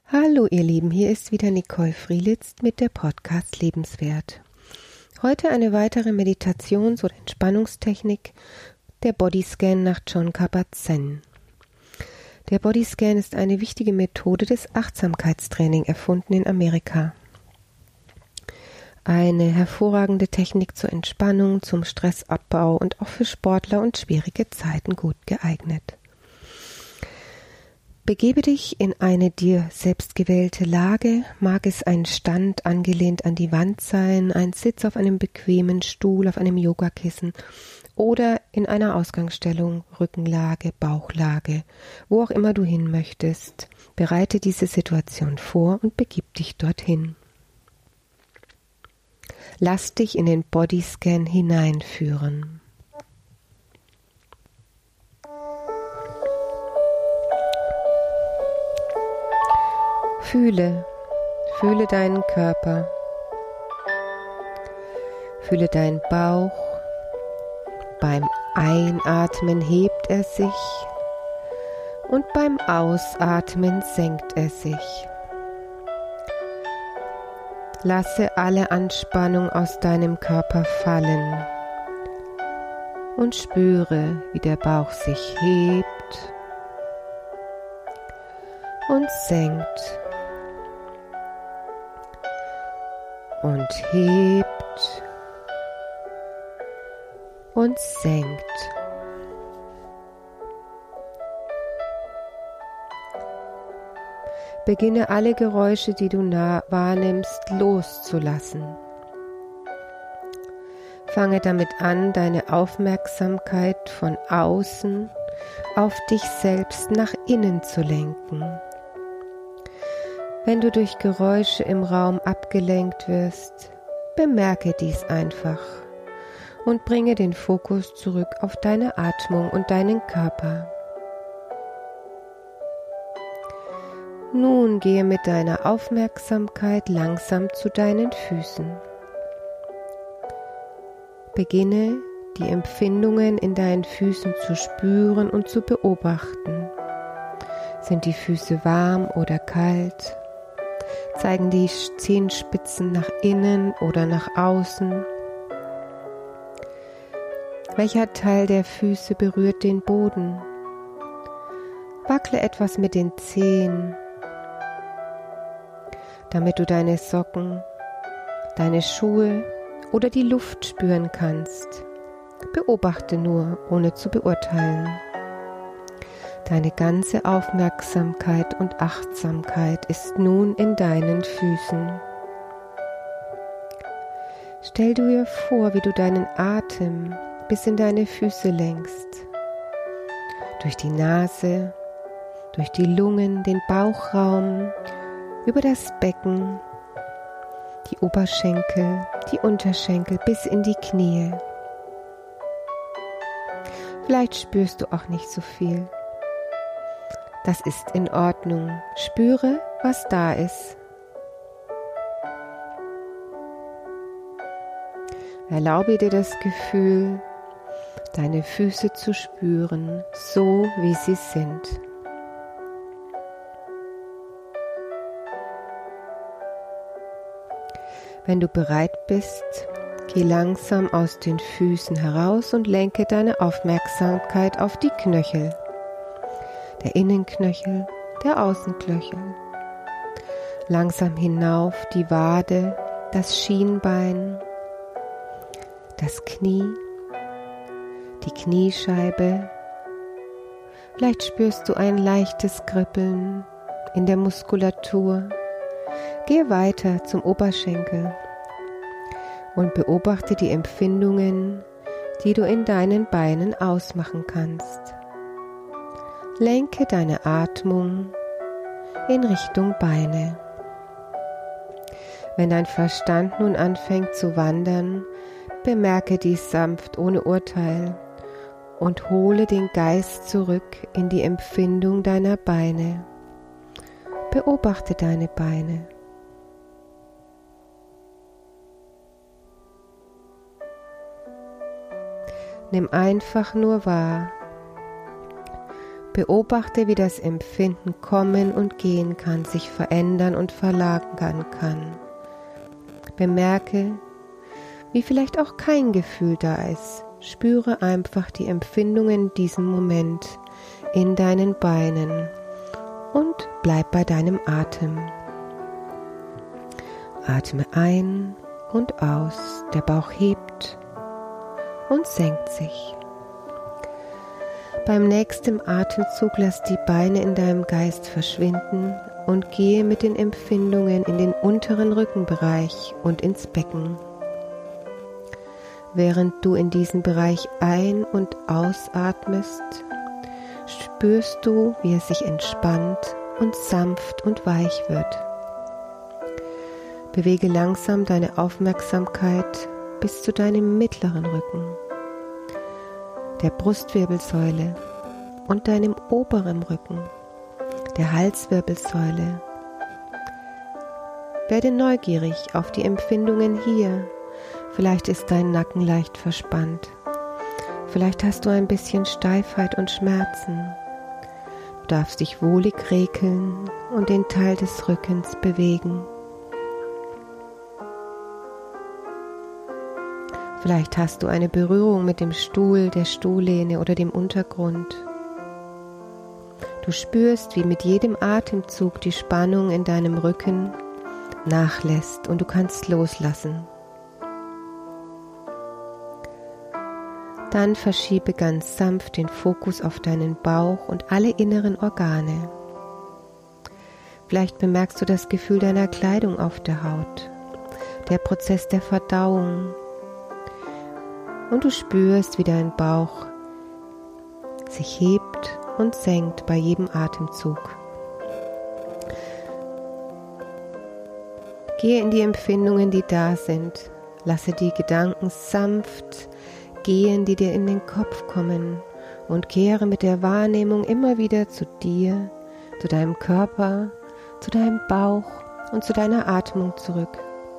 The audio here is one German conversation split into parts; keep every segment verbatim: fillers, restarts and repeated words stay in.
Hallo ihr Lieben, hier ist wieder Nicole Frielitz mit der Podcast Lebenswert. Heute eine weitere Meditations- oder Entspannungstechnik, der Bodyscan nach Jon Kabat-Zinn. Der Bodyscan ist eine wichtige Methode des Achtsamkeitstraining, erfunden in Amerika. Eine hervorragende Technik zur Entspannung, zum Stressabbau und auch für Sportler und schwierige Zeiten gut geeignet. Begebe dich in eine dir selbst gewählte Lage, mag es ein Stand angelehnt an die Wand sein, ein Sitz auf einem bequemen Stuhl, auf einem Yogakissen oder in einer Ausgangsstellung, Rückenlage, Bauchlage, wo auch immer du hin möchtest. Bereite diese Situation vor und begib dich dorthin. Lass dich in den Bodyscan hineinführen. Fühle, fühle deinen Körper, fühle deinen Bauch. Beim Einatmen hebt er sich und beim Ausatmen senkt er sich. Lasse alle Anspannung aus deinem Körper fallen und spüre, wie der Bauch sich hebt und senkt. Und hebt und senkt. Beginne alle Geräusche, die du nah wahrnimmst, loszulassen. Fange damit an, deine Aufmerksamkeit von außen auf dich selbst nach innen zu lenken. Wenn du durch Geräusche im Raum abgelenkt wirst, bemerke dies einfach und bringe den Fokus zurück auf deine Atmung und deinen Körper. Nun gehe mit deiner Aufmerksamkeit langsam zu deinen Füßen. Beginne, die Empfindungen in deinen Füßen zu spüren und zu beobachten. Sind die Füße warm oder kalt? Zeigen die Zehenspitzen nach innen oder nach außen? Welcher Teil der Füße berührt den Boden? Wackle etwas mit den Zehen, damit du deine Socken, deine Schuhe oder die Luft spüren kannst. Beobachte nur, ohne zu beurteilen. Deine ganze Aufmerksamkeit und Achtsamkeit ist nun in deinen Füßen. Stell dir vor, wie du deinen Atem bis in deine Füße lenkst. Durch die Nase, durch die Lungen, den Bauchraum, über das Becken, die Oberschenkel, die Unterschenkel bis in die Knie. Vielleicht spürst du auch nicht so viel. Das ist in Ordnung. Spüre, was da ist. Erlaube dir das Gefühl, deine Füße zu spüren, so wie sie sind. Wenn du bereit bist, geh langsam aus den Füßen heraus und lenke deine Aufmerksamkeit auf die Knöchel. Der Innenknöchel, der Außenknöchel. Langsam hinauf die Wade, das Schienbein, das Knie, die Kniescheibe. Vielleicht spürst du ein leichtes Kribbeln in der Muskulatur. Gehe weiter zum Oberschenkel und beobachte die Empfindungen, die du in deinen Beinen ausmachen kannst. Lenke deine Atmung in Richtung Beine. Wenn dein Verstand nun anfängt zu wandern, bemerke dies sanft ohne Urteil und hole den Geist zurück in die Empfindung deiner Beine. Beobachte deine Beine. Nimm einfach nur wahr. Beobachte, wie das Empfinden kommen und gehen kann, sich verändern und verlagern kann. Bemerke, wie vielleicht auch kein Gefühl da ist. Spüre einfach die Empfindungen in diesem Moment in deinen Beinen und bleib bei deinem Atem. Atme ein und aus, der Bauch hebt und senkt sich. Beim nächsten Atemzug lass die Beine in deinem Geist verschwinden und gehe mit den Empfindungen in den unteren Rückenbereich und ins Becken. Während du in diesen Bereich ein- und ausatmest, spürst du, wie er sich entspannt und sanft und weich wird. Bewege langsam deine Aufmerksamkeit bis zu deinem mittleren Rücken, der Brustwirbelsäule und deinem oberen Rücken, der Halswirbelsäule. Werde neugierig auf die Empfindungen hier. Vielleicht ist dein Nacken leicht verspannt. Vielleicht hast du ein bisschen Steifheit und Schmerzen. Du darfst dich wohlig regeln und den Teil des Rückens bewegen. Vielleicht hast du eine Berührung mit dem Stuhl, der Stuhllehne oder dem Untergrund. Du spürst, wie mit jedem Atemzug die Spannung in deinem Rücken nachlässt und du kannst loslassen. Dann verschiebe ganz sanft den Fokus auf deinen Bauch und alle inneren Organe. Vielleicht bemerkst du das Gefühl deiner Kleidung auf der Haut, der Prozess der Verdauung. Und du spürst, wie dein Bauch sich hebt und senkt bei jedem Atemzug. Gehe in die Empfindungen, die da sind. Lasse die Gedanken sanft gehen, die dir in den Kopf kommen, und kehre mit der Wahrnehmung immer wieder zu dir, zu deinem Körper, zu deinem Bauch und zu deiner Atmung zurück.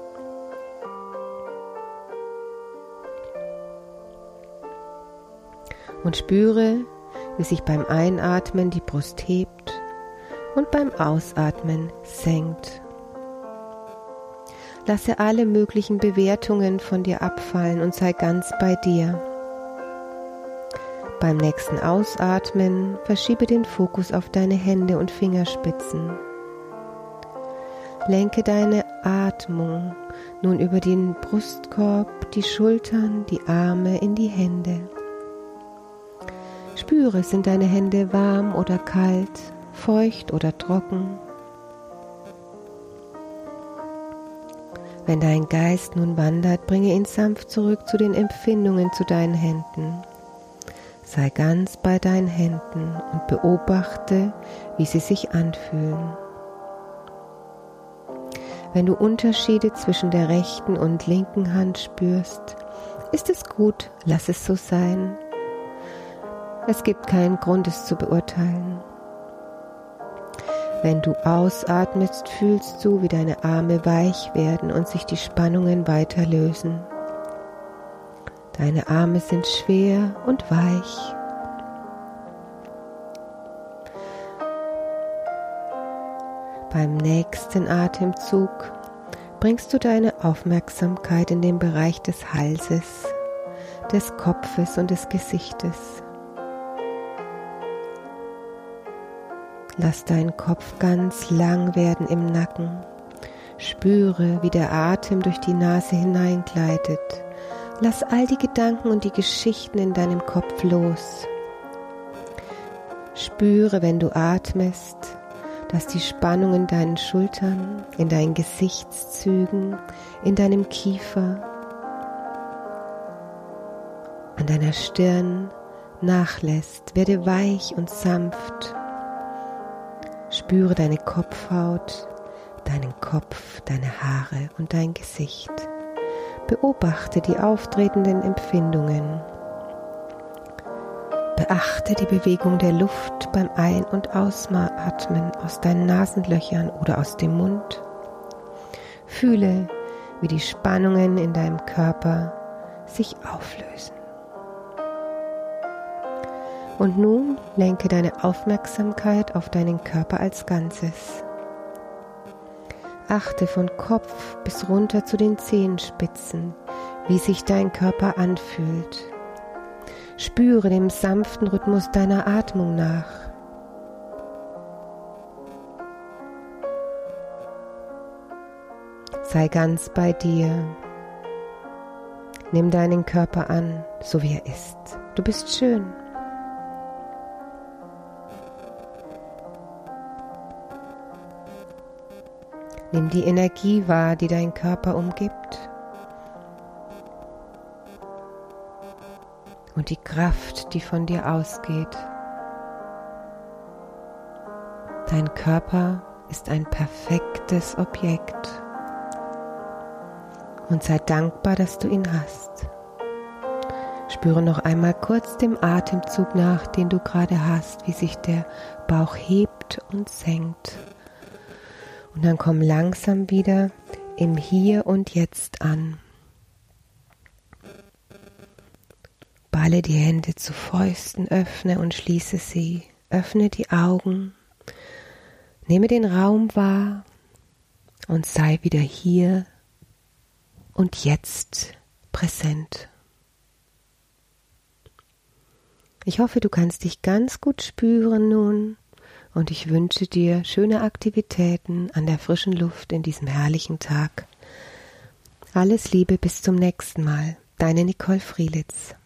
Und spüre, wie sich beim Einatmen die Brust hebt und beim Ausatmen senkt. Lasse alle möglichen Bewertungen von dir abfallen und sei ganz bei dir. Beim nächsten Ausatmen verschiebe den Fokus auf deine Hände und Fingerspitzen. Lenke deine Atmung nun über den Brustkorb, die Schultern, die Arme in die Hände. Spüre, sind deine Hände warm oder kalt, feucht oder trocken? Wenn dein Geist nun wandert, bringe ihn sanft zurück zu den Empfindungen zu deinen Händen. Sei ganz bei deinen Händen und beobachte, wie sie sich anfühlen. Wenn du Unterschiede zwischen der rechten und linken Hand spürst, ist es gut, lass es so sein. Es gibt keinen Grund, es zu beurteilen. Wenn du ausatmest, fühlst du, wie deine Arme weich werden und sich die Spannungen weiter lösen. Deine Arme sind schwer und weich. Beim nächsten Atemzug bringst du deine Aufmerksamkeit in den Bereich des Halses, des Kopfes und des Gesichtes. Lass deinen Kopf ganz lang werden im Nacken. Spüre, wie der Atem durch die Nase hineingleitet. Lass all die Gedanken und die Geschichten in deinem Kopf los. Spüre, wenn du atmest, dass die Spannung in deinen Schultern, in deinen Gesichtszügen, in deinem Kiefer, an deiner Stirn nachlässt. Werde weich und sanft. Spüre deine Kopfhaut, deinen Kopf, deine Haare und dein Gesicht. Beobachte die auftretenden Empfindungen. Beachte die Bewegung der Luft beim Ein- und Ausatmen aus deinen Nasenlöchern oder aus dem Mund. Fühle, wie die Spannungen in deinem Körper sich auflösen. Und nun lenke deine Aufmerksamkeit auf deinen Körper als Ganzes. Achte von Kopf bis runter zu den Zehenspitzen, wie sich dein Körper anfühlt. Spüre dem sanften Rhythmus deiner Atmung nach. Sei ganz bei dir. Nimm deinen Körper an, so wie er ist. Du bist schön. Nimm die Energie wahr, die dein Körper umgibt. Und die Kraft, die von dir ausgeht. Dein Körper ist ein perfektes Objekt. Und sei dankbar, dass du ihn hast. Spüre noch einmal kurz dem Atemzug nach, den du gerade hast, wie sich der Bauch hebt und senkt. Und dann komm langsam wieder im Hier und Jetzt an. Balle die Hände zu Fäusten, öffne und schließe sie. Öffne die Augen, nehme den Raum wahr und sei wieder hier und jetzt präsent. Ich hoffe, du kannst dich ganz gut spüren nun und ich wünsche dir schöne Aktivitäten an der frischen Luft in diesem herrlichen Tag. Alles Liebe, bis zum nächsten Mal. Deine Nicole Frielitz.